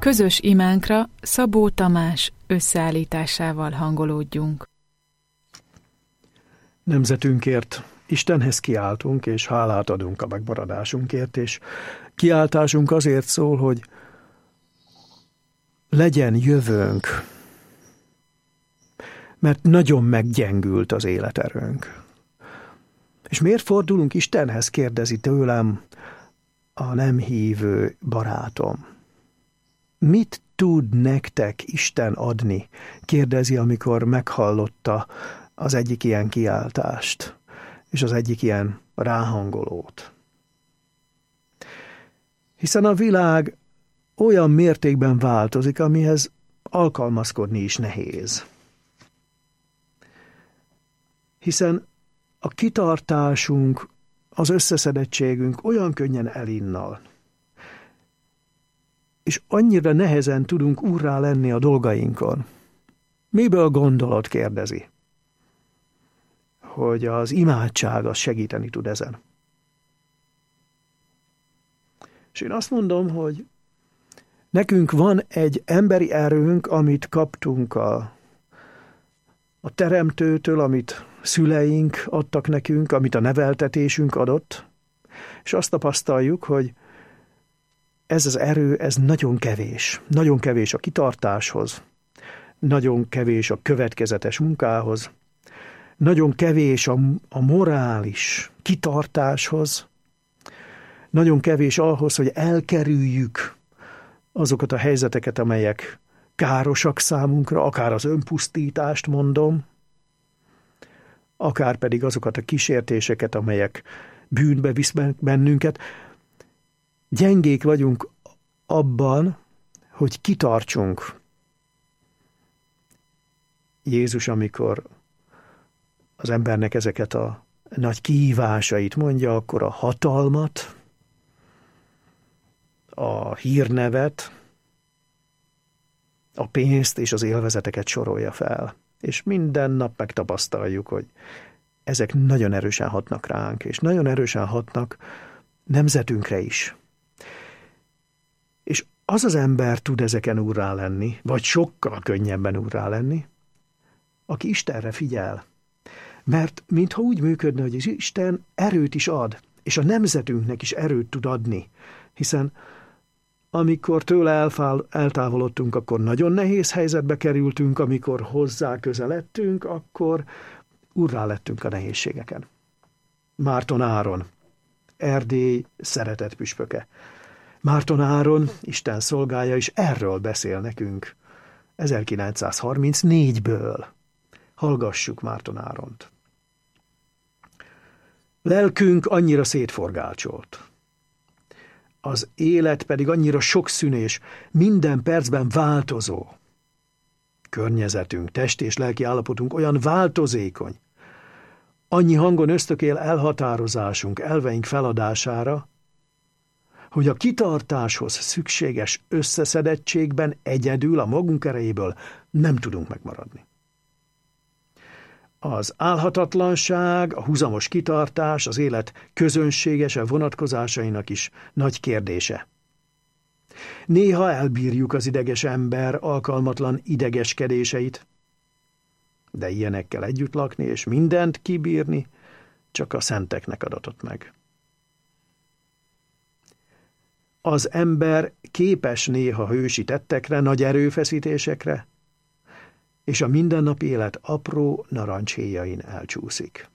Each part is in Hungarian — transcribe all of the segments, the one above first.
Közös imánkra Szabó Tamás összeállításával hangolódjunk. Nemzetünkért Istenhez kiáltunk, és hálát adunk a megmaradásunkért, és kiáltásunk azért szól, hogy legyen jövőnk, mert nagyon meggyengült az életerőnk. És miért fordulunk Istenhez, kérdezi tőlem a nem hívő barátom. Mit tud nektek Isten adni? Kérdezi, amikor meghallotta az egyik ilyen kiáltást, és az egyik ilyen ráhangolót. Hiszen a világ olyan mértékben változik, amihez alkalmazkodni is nehéz. Hiszen a kitartásunk, az összeszedettségünk olyan könnyen elinnal, és annyira nehezen tudunk úrrá lenni a dolgainkon. Miből gondolod, kérdezi, hogy az imádság az segíteni tud ezen. És én azt mondom, hogy nekünk van egy emberi erőnk, amit kaptunk a Teremtőtől, amit szüleink adtak nekünk, amit a neveltetésünk adott, és azt tapasztaljuk, hogy ez az erő, ez nagyon kevés. Nagyon kevés a kitartáshoz, nagyon kevés a következetes munkához, nagyon kevés a morális kitartáshoz, nagyon kevés ahhoz, hogy elkerüljük azokat a helyzeteket, amelyek károsak számunkra, akár az önpusztítást mondom, akár pedig azokat a kísértéseket, amelyek bűnbe visznek bennünket. Gyengék vagyunk abban, hogy kitartsunk. Jézus, amikor az embernek ezeket a nagy kihívásait mondja, akkor a hatalmat, a hírnevet, a pénzt és az élvezeteket sorolja fel. És minden nap megtapasztaljuk, hogy ezek nagyon erősen hatnak ránk, és nagyon erősen hatnak nemzetünkre is. És az az ember tud ezeken úrrá lenni, vagy sokkal könnyebben úrrá lenni, aki Istenre figyel. Mert mintha úgy működne, hogy az Isten erőt is ad, és a nemzetünknek is erőt tud adni, hiszen amikor tőle eltávolodtunk, akkor nagyon nehéz helyzetbe kerültünk, amikor hozzá közeledtünk, akkor úrrá lettünk a nehézségeken. Márton Áron, Erdély szeretett püspöke. Márton Áron, Isten szolgája, is erről beszél nekünk 1934-ből. Hallgassuk Márton Áront. Lelkünk annyira szétforgácsolt. Az élet pedig annyira sokszínű, minden percben változó. Környezetünk, test és lelki állapotunk olyan változékony. Annyi hangon ösztökél elhatározásunk, elveink feladására, hogy a kitartáshoz szükséges összeszedettségben egyedül a magunk erejéből nem tudunk megmaradni. Az álhatatlanság, a húzamos kitartás az élet közönséges vonatkozásainak is nagy kérdése. Néha elbírjuk az ideges ember alkalmatlan idegeskedéseit, de ilyenekkel együtt lakni és mindent kibírni csak a szenteknek adatott meg. Az ember képes néha hősi tettekre, nagy erőfeszítésekre, és a mindennapi élet apró narancshéjain elcsúszik.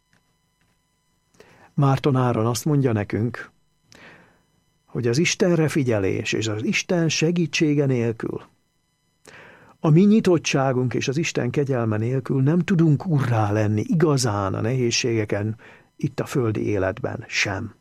Márton Áron azt mondja nekünk, hogy az Istenre figyelés és az Isten segítsége nélkül, a mi nyitottságunk és az Isten kegyelme nélkül nem tudunk urrá lenni igazán a nehézségeken itt a földi életben sem.